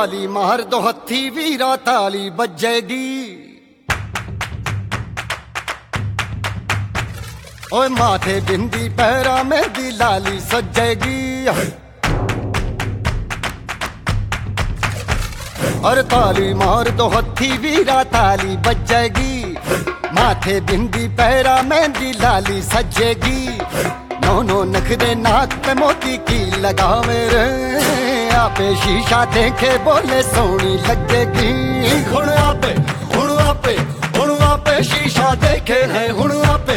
ताली मार दो हथी वीरा ताली बजेगी। ओए माथे बिंदी पैरा मेहंदी लाली सजेगी। और ताली मार दो हथी वीरा ताली बजेगी। माथे बिंदी पैरा मेहंदी लाली सजेगी। नौ नखरे नाक पे मोती की लगावे रे। आपे शीशा देखे बोले सोनी लगेगी। हुण आपे शीशा देखे है। हुण आपे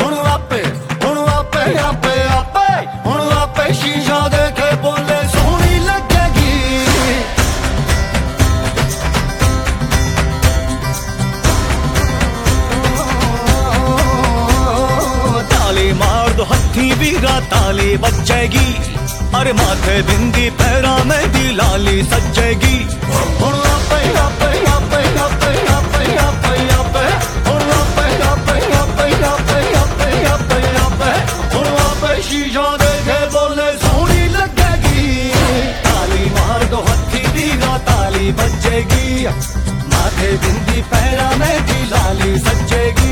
शीशा देखे बोले सोनी लगेगी। ताली मार दो हथी वीरा ताली बजेगी। अरे माथे बिंदी पैरा मेहंदी लाली सजेगी। शीशा देखे बोले सोनी लगेगी। ताली मार दो हथी वीरा ताली बजेगी। माथे बिंदी पैरा मेहंदी लाली सजेगी।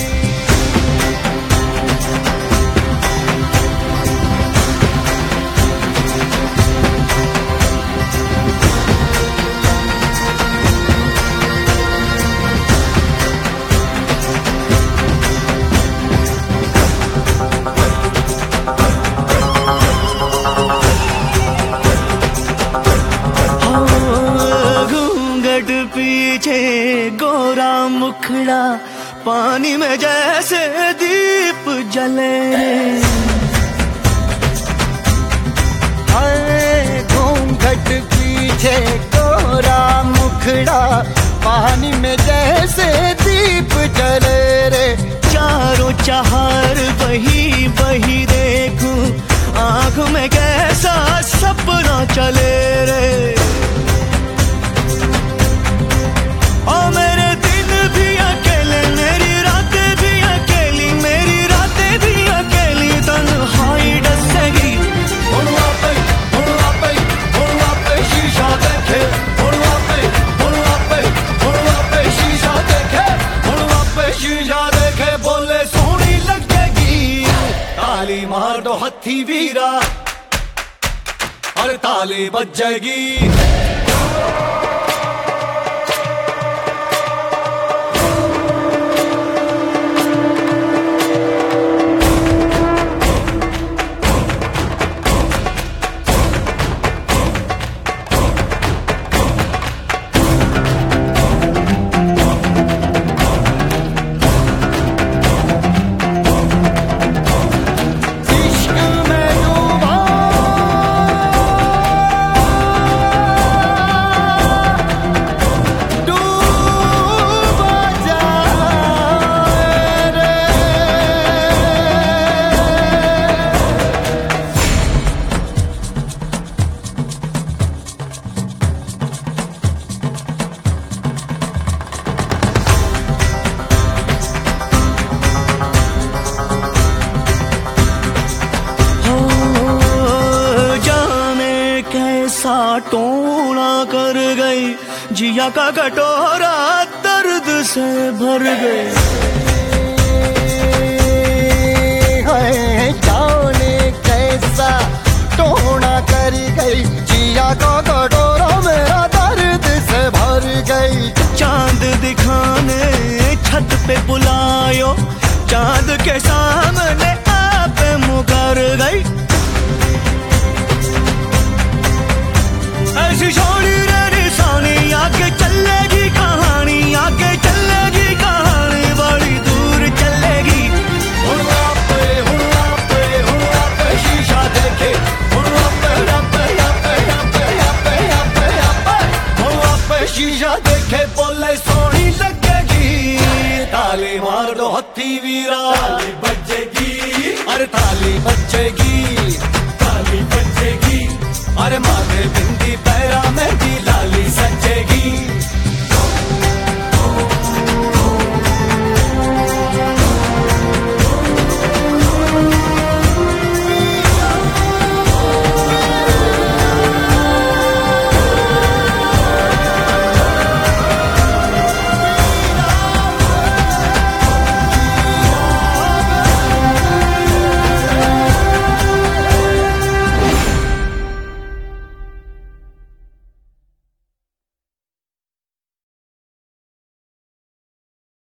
पीछे गोरा मुखड़ा पानी में जैसे दीप जले। घूंघट पीछे गोरा मुखड़ा पानी में जैसे दीप जले रे। चारों चाहर बही बही देखूं आँख में कैसा सपना चले रे। ओ मेरे दिन भी अकेले मेरी रातें भी अकेली मेरी रातें भी अकेली तन्हाई डसेगी। हुण आपे शीशा देखे। हुण आपे शीशा देखे। हुण आपे शीशा देखे बोले सोनी लगेगी। ताली मार दो हथी वीरा और ताली बजेगी। टोना कर गई जिया का कटोरा दर्द से भर गई। जाने कैसा टोना कर गई जिया का कटोरा मेरा दर्द से भर गई। चांद दिखाने छत पे बुलायो चांद के सामने आप मुकर गई। ऐसी छोड़ी रे निशानी आगे चलेगी कहानी आगे चलेगी कहानी बड़ी दूर चलेगी। हुण आपे शीशा देखे। हुण आपे शीशा देखे बोले सोनी लगेगी। ताली मार दो हथी वीरा ताली बजेगी। अरे ताली बजेगी। ताली बजेगी। अरे मार